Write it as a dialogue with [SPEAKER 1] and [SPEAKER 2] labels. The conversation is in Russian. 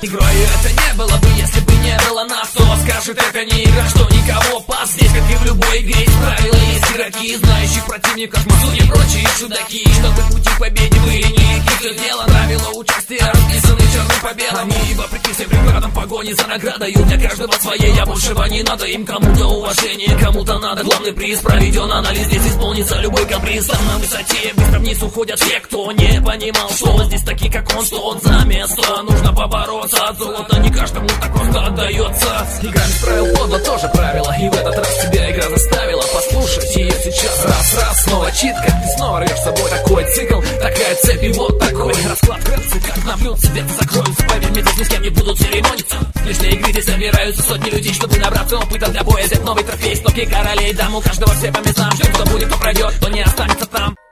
[SPEAKER 1] Игрой это не было бы, если бы не было нас. Кто скажет, это не игра, что никого пас. Здесь, как и в любой игре, есть правила, есть игроки, знающих противников, массу и прочие чудаки. Чтобы пути к победе были нелегки, все дело правила участия расписаны черным по белому. И вопреки всем преградам погони за наградою, для каждого своей, большего не надо. Им кому-то уважение, кому-то надо. Главный приз проведен анализ, здесь исполнится любой каприз. Там на высоте быстро вниз уходят те, кто не понимал, что здесь такие, как он, что он за место. Нужно побороться от золота, не каждому так просто отдается. Игра без правил подло, тоже правило. И в этот раз тебя игра заставила послушать ее сейчас. Раз, снова читка, ты снова рвешь с собой такой цикл, такая цепь и вот такой расклад. Кажется, как на блюдце, где-то закроются. Поверь мне, здесь ни с кем не будут церемониться. Лишь на игры здесь собираются сотни людей, чтобы набраться опыта для боя. Взять новый трофей, стопки королей, дам у каждого все по местам. Ждем, кто будет, кто пройдет, кто не останется там.